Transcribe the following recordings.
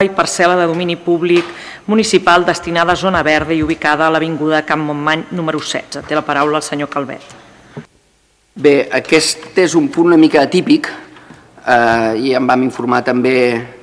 i parcel·la de domini públic municipal destinada a zona verda i ubicada a l'avinguda Camp Montmany número 16. Té la paraula el senyor Calvet. Bé, aquest és un punt una mica atípic i en vam informar també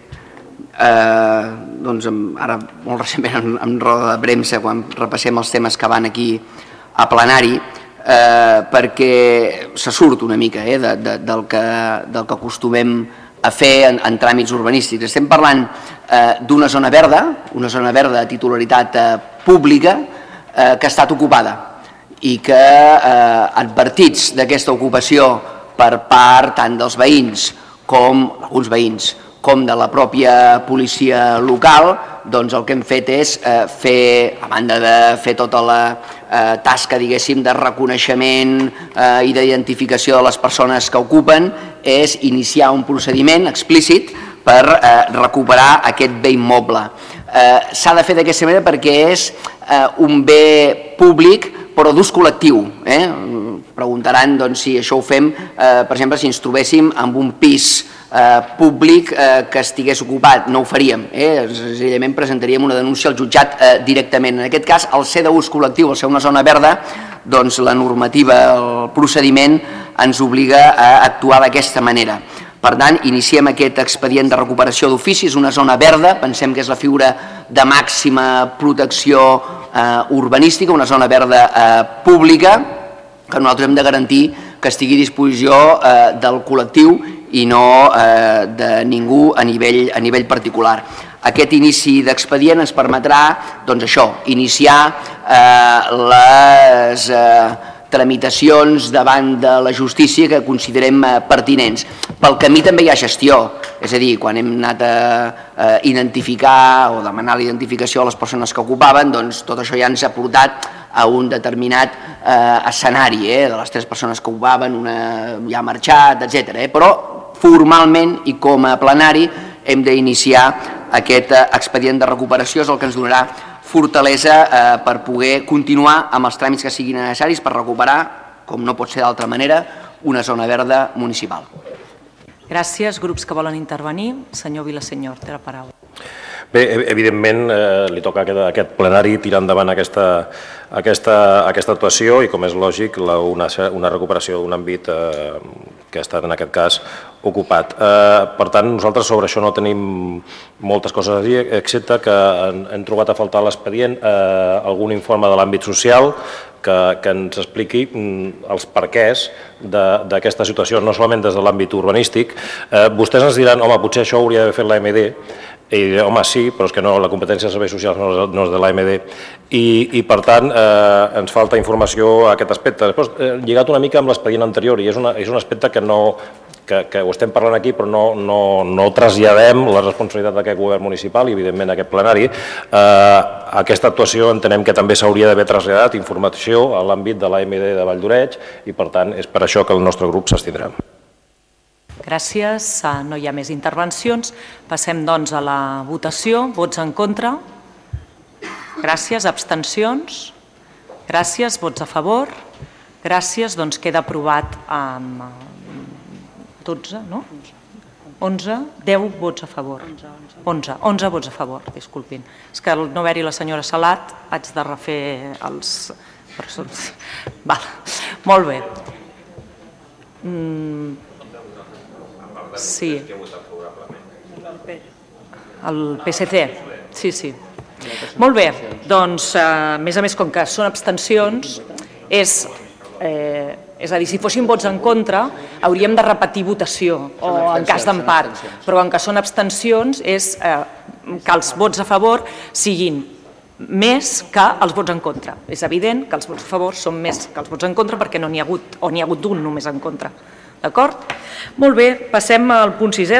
ara molt recentment en roda de premsa quan repassem els temes que van aquí a plenari perquè se surt una mica del que acostumem a fer en tràmits urbanístics. Estem parlant d'una zona verda de titularitat pública que ha estat ocupada i que advertits d'aquesta ocupació per part tant dels veïns com alguns veïns com de la pròpia policia local, doncs el que hem fet és fer, a banda de fer tota la tasca, diguéssim, de reconeixement i d'identificació de les persones que ocupen, és iniciar un procediment explícit per recuperar aquest bé immoble. S'ha de fer d'aquesta manera perquè és un bé públic però d'ús col·lectiu. Preguntaran si això ho fem, per exemple, si ens trobéssim amb un pis públic que estigués ocupat. No ho faríem, senzillament presentaríem una denúncia al jutjat directament. En aquest cas, al ser d'ús col·lectiu, al ser una zona verda, doncs la normativa, el procediment ens obliga a actuar d'aquesta manera. Per tant, iniciem aquest expedient de recuperació d'ofici, és una zona verda, pensem que és la figura de màxima protecció urbanística, una zona verda pública, que nosaltres hem de garantir que estigui a disposició del col·lectiu i no de ningú a nivell particular. Aquest inici d'expedient ens permetrà, doncs això, iniciar les tramitacions davant de la justícia que considerem pertinents. Pel camí també hi ha gestió, és a dir, quan hem anat a identificar o demanar la identificació a les persones que ocupaven, doncs tot això ja ens ha portat a un determinat escenari de les 3 persones que ocupaven, una ja ha marxat, etc. Però formalment i com a plenari hem d'iniciar aquest expedient de recuperació, és el que ens donarà fortalesa per poder continuar amb els tràmits que siguin necessaris per recuperar, com no pot ser d'altra manera, una zona verda municipal. Gràcies. Grups que volen intervenir. Senyor Vilasenyor, té la paraula. Bé, evidentment li toca a aquest plenari tirar endavant aquesta actuació i, com és lògic, una recuperació d'un àmbit que ha estat en aquest cas ocupat. Per tant, nosaltres sobre això no tenim moltes coses a dir, excepte que hem trobat a faltar a l'expedient algun informe de l'àmbit social que ens expliqui els perquès d'aquesta situació, no solament des de l'àmbit urbanístic. Vostès ens diran, home, potser això hauria d'haver fet l'AMD, i home, sí, però és que no, la competència de serveis socials no és de l'AMD i per tant ens falta informació a aquest aspecte. Després, lligat una mica amb l'expedient anterior, i és un aspecte que ho estem parlant aquí però no traslladem la responsabilitat d'aquest govern municipal i evidentment aquest plenari. Aquesta actuació entenem que també s'hauria d'haver traslladat informació a l'àmbit de l'AMD de Valldoreix i per tant és per això que el nostre grup s'abstindrà. Gràcies. No hi ha més intervencions. Passem, doncs, a la votació. Vots en contra? Gràcies. Abstencions? Gràcies. Vots a favor? Gràcies. Doncs queda aprovat amb 12, no? 11, 10 vots a favor. 11 vots a favor, disculpin. És que al no haver-hi la senyora Salat haig de refer els... Molt bé. Sí. El PSC, sí. Molt bé, doncs, a més, com que són abstencions, és a dir, si fossin vots en contra, hauríem de repetir votació, o en cas d'empat, però com que són abstencions, és que els vots a favor siguin més que els vots en contra. És evident que els vots a favor són més que els vots en contra perquè no n'hi ha hagut, o n'hi ha hagut un només en contra. D'acord? Molt bé, passem al punt 6è.